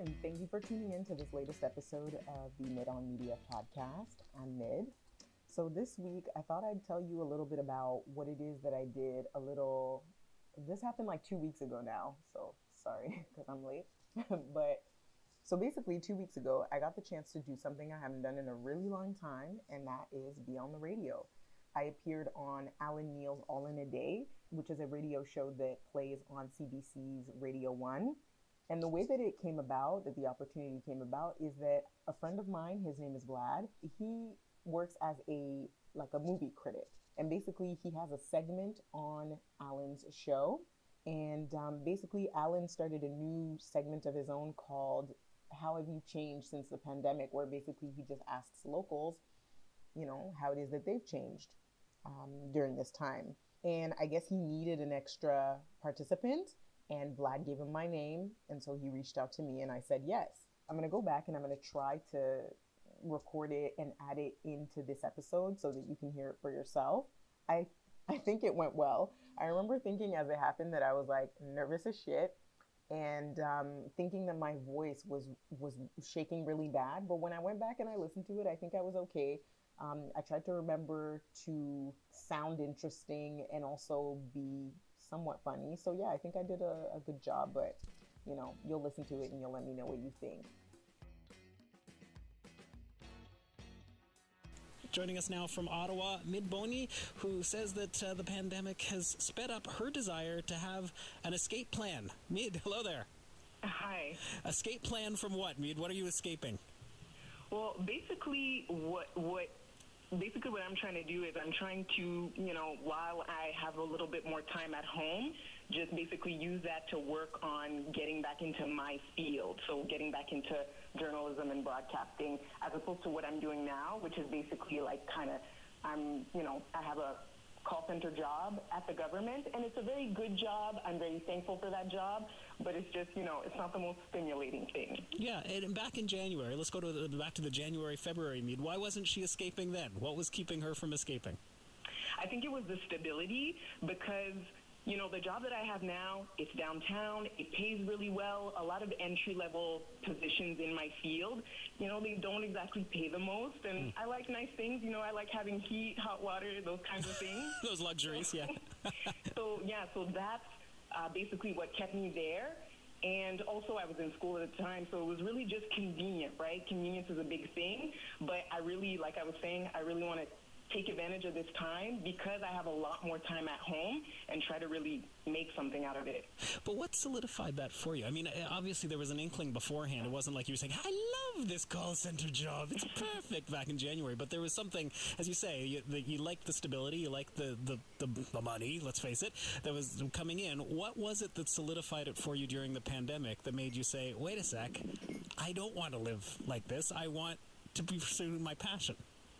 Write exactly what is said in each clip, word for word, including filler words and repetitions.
and thank you for tuning in to this latest episode of the Mid On Media podcast. I'm Mid. So this week, I thought I'd tell you a little bit about what it is that I did a little, this happened like two weeks ago now, so sorry because I'm late. But so basically two weeks ago, I got the chance to do something I haven't done in a really long time, and that is be on the radio. I appeared on Alan Neal's All in a Day, which is a radio show that plays on C B C's Radio one. And the way that it came about, that the opportunity came about, is that a friend of mine, his name is Vlad, he works as a, like a movie critic. And basically he has a segment on Alan's show. And um, basically Alan started a new segment of his own called How Have You Changed Since the Pandemic, where basically he just asks locals, you know, how it is that they've changed um, during this time. And I guess he needed an extra participant. And Vlad gave him my name, and so he reached out to me, and I said yes. I'm going to go back and I'm going to try to record it and add it into this episode so that you can hear it for yourself. I I think it went well. I remember thinking as it happened that I was like nervous as shit and um, thinking that my voice was, was shaking really bad. But when I went back and I listened to it, I think I was okay. Um, I tried to remember to sound interesting and also be somewhat funny. So yeah, I think I did a, a good job, but you know, you'll listen to it and you'll let me know what you think. Joining us now from Ottawa, Mid Boney, who says that uh, the pandemic has sped up her desire to have an escape plan. Mid, hello there. Hi. Escape plan from what, Mid? What are you escaping? Well, basically, what what basically what I'm trying to do is I'm trying to, you know, while I have a little bit more time at home, just basically use that to work on getting back into my field. So getting back into journalism and broadcasting, as opposed to what I'm doing now, which is basically like kind of, I'm, you know, I have a call center job at the government, and it's a very good job. I'm very thankful for that job, but it's just, you know, it's not the most stimulating thing. Yeah, and back in January, let's go to the, back to the January, February meet. Why wasn't she escaping then? What was keeping her from escaping? I think it was the stability, because you know, the job that I have now, it's downtown, it pays really well. A lot of entry-level positions in my field, you know, they don't exactly pay the most. And mm. I like nice things, you know, I like having heat, hot water, those kinds of things. Those luxuries, yeah. so, yeah, so that's uh, basically what kept me there. And also I was in school at the time, so it was really just convenient, right? Convenience is a big thing. But I really, like I was saying, I really want to take advantage of this time because I have a lot more time at home and try to really make something out of it. But what solidified that for you? I mean, obviously there was an inkling beforehand. It wasn't like you were saying, I love this call center job. It's perfect back in January. But there was something, as you say, you, the, you liked the stability, you liked the, the, the, the money, let's face it, that was coming in. What was it that solidified it for you during the pandemic that made you say, wait a sec, I don't want to live like this. I want to be pursuing my passion?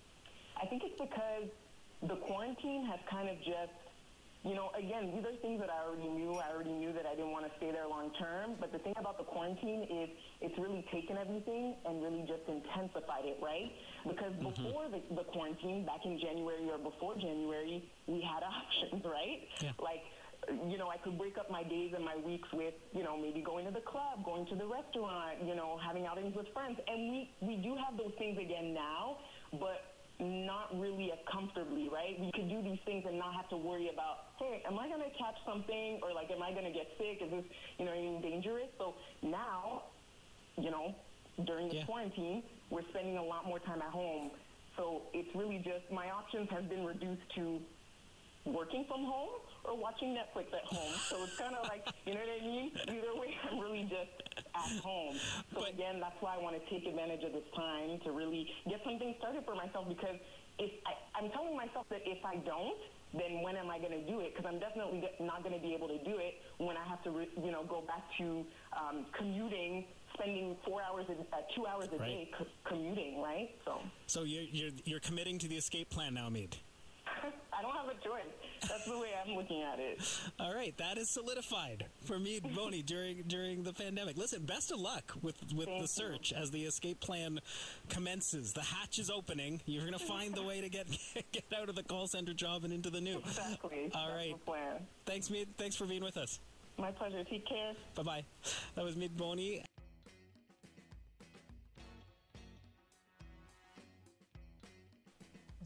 I think it's because the quarantine has kind of just, you know, again, these are things that I already knew. I already knew that I didn't want to stay there long term. But the thing about the quarantine is it's really taken everything and really just intensified it, right? Because mm-hmm. before the, the quarantine, back in January or before January, we had options, right? Yeah. Like, you know, I could break up my days and my weeks with, you know, maybe going to the club, going to the restaurant, you know, having outings with friends. And we, we do have those things again now, but not really as comfortably, right? We could do these things and not have to worry about, hey, am I going to catch something? Or like, am I going to get sick? Is this, you know, anything dangerous? So now, you know, during the yeah. quarantine, we're spending a lot more time at home. So it's really just, my options have been reduced to working from home or watching Netflix at home. So it's kind of like, you know what I mean? Either way, I'm really just at home. So but, again, that's why I want to take advantage of this time to really get something started for myself, because if I, I'm telling myself that if I don't, then when am I going to do it? Because I'm definitely not going to be able to do it when I have to, re, you know, go back to um, commuting, spending four hours, a, uh, two hours a right. day co- commuting, right? So, so you're, you're you're committing to the escape plan now, Mead. I don't have a choice. That's the way I'm looking at it. All right, that is solidified for me, Boney, during during the pandemic. Listen, best of luck with, with the search you. As the escape plan commences. The hatch is opening. You're going to find the way to get get out of the call center job and into the new. Exactly. All That's right. the plan. Thanks, Mead. Thanks for being with us. My pleasure. Take care. Bye-bye. That was Mid Boney.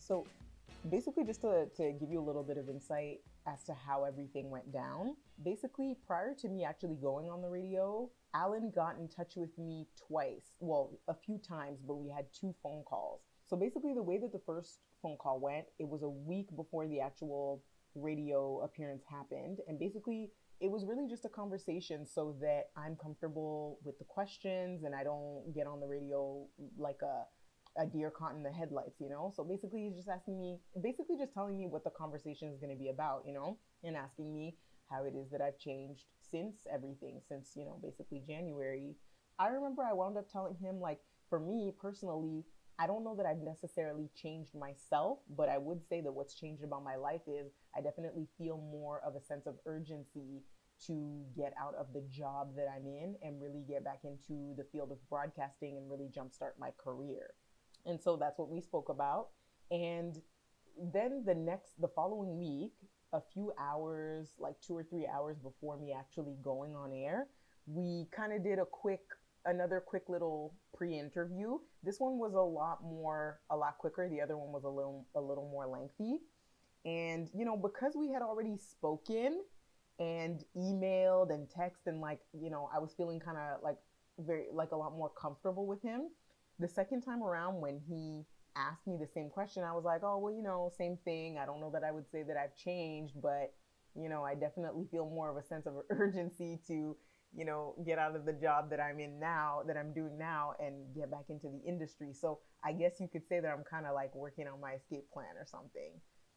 So basically, just to, to give you a little bit of insight as to how everything went down, basically, prior to me actually going on the radio, Alan got in touch with me twice. Well, a few times, but we had two phone calls. So basically, the way that the first phone call went, it was a week before the actual radio appearance happened. And basically, it was really just a conversation so that I'm comfortable with the questions and I don't get on the radio like a a deer caught in the headlights, you know? So basically he's just asking me, basically just telling me what the conversation is going to be about, you know, and asking me how it is that I've changed since everything, since, you know, basically January. I remember I wound up telling him, like, for me personally, I don't know that I've necessarily changed myself, but I would say that what's changed about my life is I definitely feel more of a sense of urgency to get out of the job that I'm in and really get back into the field of broadcasting and really jumpstart my career. And so that's what we spoke about. And then the next, the following week, a few hours, like two or three hours before me actually going on air, we kind of did a quick, another quick little pre-interview. This one was a lot more, a lot quicker. The other one was a little, a little more lengthy. And, you know, because we had already spoken and emailed and text and like, you know, I was feeling kind of like very, like a lot more comfortable with him. The second time around when he asked me the same question, I was like, oh, well, you know, same thing. I don't know that I would say that I've changed, but, you know, I definitely feel more of a sense of urgency to, you know, get out of the job that I'm in now, that I'm doing now and get back into the industry. So I guess you could say that I'm kind of like working on my escape plan or something.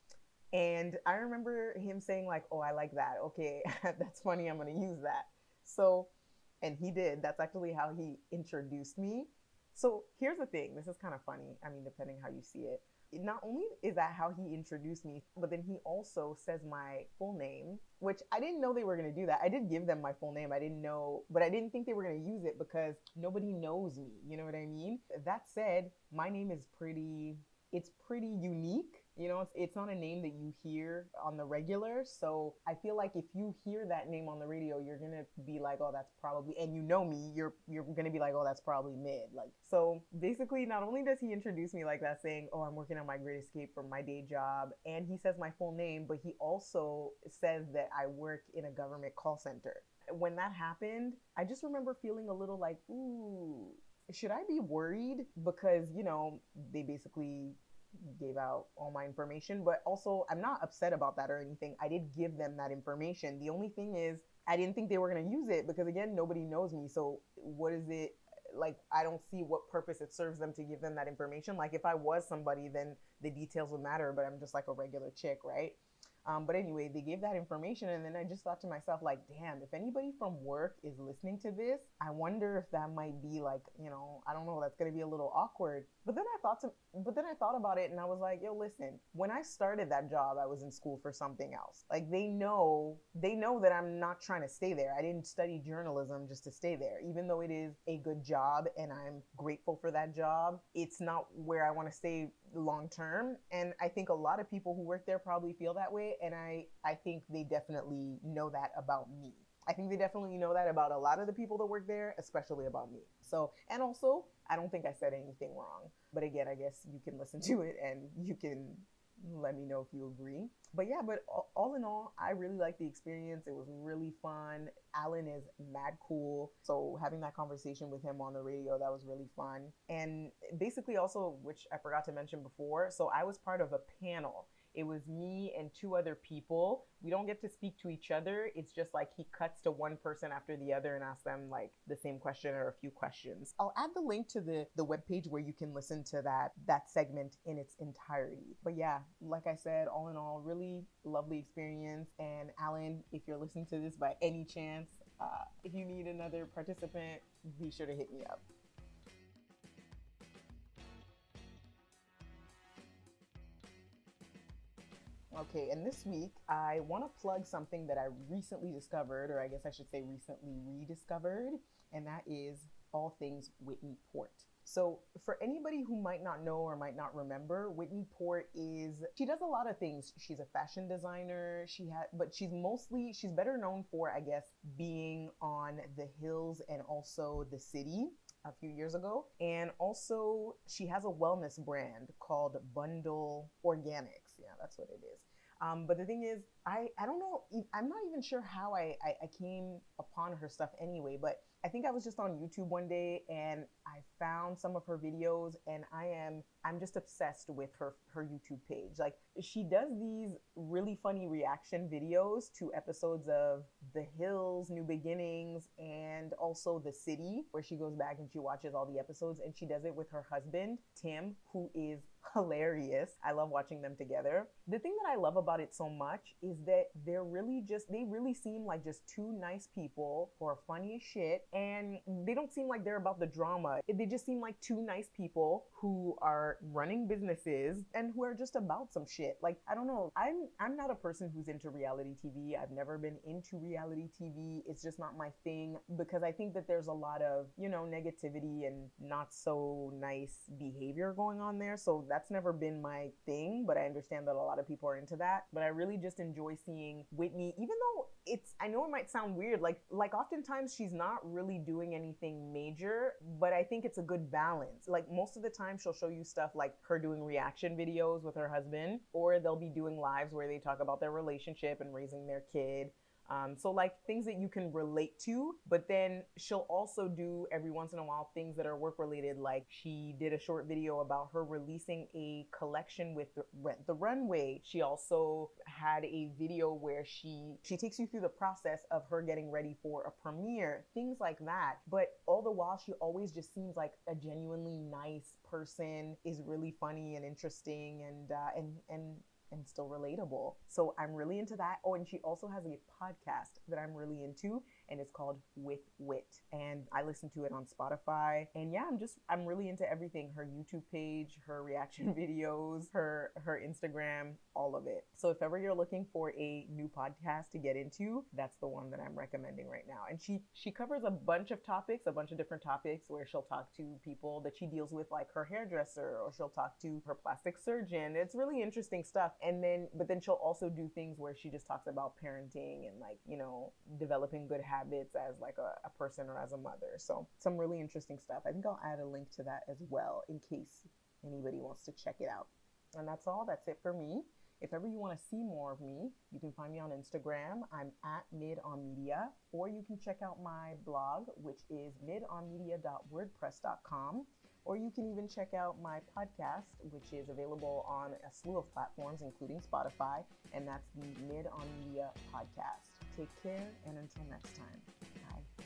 And I remember him saying like, oh, I like that. Okay, that's funny. I'm going to use that. So, and he did. That's actually how he introduced me. So here's the thing. This is kind of funny. I mean, depending how you see it. Not only is that how he introduced me, but then he also says my full name, which I didn't know they were going to do that. I did give them my full name. I didn't know, but I didn't think they were going to use it because nobody knows me. You know what I mean? That said, my name is pretty, it's pretty unique. You know, it's, it's not a name that you hear on the regular. So I feel like if you hear that name on the radio, you're going to be like, oh, that's probably, and you know me, you're you're going to be like, oh, that's probably Mid. Like, so basically, not only does he introduce me like that, saying, oh, I'm working on my great escape from my day job, and he says my full name, but he also says that I work in a government call center. When that happened, I just remember feeling a little like, ooh, should I be worried? Because, you know, they basically gave out all my information, but also I'm not upset about that or anything. I did give them that information. The only thing is I didn't think they were going to use it because, again, nobody knows me. So what is it like? I don't see what purpose it serves them to give them that information. Like if I was somebody, then the details would matter, but I'm just like a regular chick, right? Um, but anyway, they gave that information, and then I just thought to myself, like, damn, if anybody from work is listening to this, I wonder if that might be like, you know, I don't know, that's going to be a little awkward. But then I thought to, but then I thought about it, and I was like, yo, listen, when I started that job, I was in school for something else. Like, they know, they know that I'm not trying to stay there. I didn't study journalism just to stay there. Even though it is a good job, and I'm grateful for that job, it's not where I want to stay long term. And I think a lot of people who work there probably feel that way. And I, I think they definitely know that about me. I think they definitely know that about a lot of the people that work there, especially about me. So, and also, I don't think I said anything wrong. But again, I guess you can listen to it and you can let me know if you agree. But yeah, but all in all, I really liked the experience. It was really fun. Alan is mad cool. So having that conversation with him on the radio, that was really fun. And basically also, which I forgot to mention before, so I was part of a panel. It was me and two other people. We don't get to speak to each other. It's just like he cuts to one person after the other and asks them like the same question or a few questions. I'll add the link to the, the webpage where you can listen to that, that segment in its entirety. But yeah, like I said, all in all, really lovely experience. And Alan, if you're listening to this by any chance, uh, if you need another participant, be sure to hit me up. Okay, and this week, I want to plug something that I recently discovered, or I guess I should say recently rediscovered, and that is all things Whitney Port. So for anybody who might not know or might not remember, Whitney Port is, she does a lot of things. She's a fashion designer, she had, but she's mostly, she's better known for, I guess, being on The Hills and also The City. a few years ago. And also, she has a wellness brand called Bundle Organics. Yeah, that's what it is. Um, but the thing is, I, I don't know, I'm not even sure how I, I, I came upon her stuff anyway, but I think I was just on YouTube one day and I found some of her videos, and I am I'm just obsessed with her her YouTube page. Like, she does these really funny reaction videos to episodes of The Hills, New Beginnings, and also The City, where she goes back and she watches all the episodes, and she does it with her husband, Tim, who is hilarious. I love watching them together. The thing that I love about it so much is that they're really just, they really seem like just two nice people who are funny as shit, and they don't seem like they're about the drama. They just seem like two nice people who are running businesses and who are just about some shit. Like, I don't know. I'm I'm not a person who's into reality T V. I've never been into reality T V. It's just not my thing, because I think that there's a lot of, you know, negativity and not so nice behavior going on there. So that's never been my thing, but I understand that a lot of people are into that. But I really just enjoy seeing Whitney, even though it's, I know it might sound weird, like like oftentimes she's not really doing anything major, but I think it's a good balance. Like, most of the time she'll show you stuff like her doing reaction videos with her husband, or they'll be doing lives where they talk about their relationship and raising their kid. Um, so like things that you can relate to, but then she'll also do every once in a while things that are work related. Like, she did a short video about her releasing a collection with Rent the Runway. She also had a video where she she takes you through the process of her getting ready for a premiere, things like that. But all the while, she always just seems like a genuinely nice person, is really funny and interesting, and uh, and and and still relatable. So I'm really into that. Oh, and she also has a podcast that I'm really into, and it's called With Wit. And I listen to it on Spotify. And yeah, I'm just, I'm really into everything. Her YouTube page, her reaction videos, her, her Instagram, all of it. So if ever you're looking for a new podcast to get into, that's the one that I'm recommending right now. And she, she covers a bunch of topics, a bunch of different topics, where she'll talk to people that she deals with, like her hairdresser, or she'll talk to her plastic surgeon. It's really interesting stuff. And then, but then she'll also do things where she just talks about parenting and, like, you know, developing good habits as like a, a person or as a mother. So some really interesting stuff. I think I'll add a link to that as well in case anybody wants to check it out. And that's all. That's it for me. If ever you want to see more of me, you can find me on Instagram. I'm at Mid On Media, or you can check out my blog, which is mid on media dot wordpress dot com. Or you can even check out my podcast, which is available on a slew of platforms, including Spotify, and that's the Mid On Media podcast. Take care, and until next time, bye.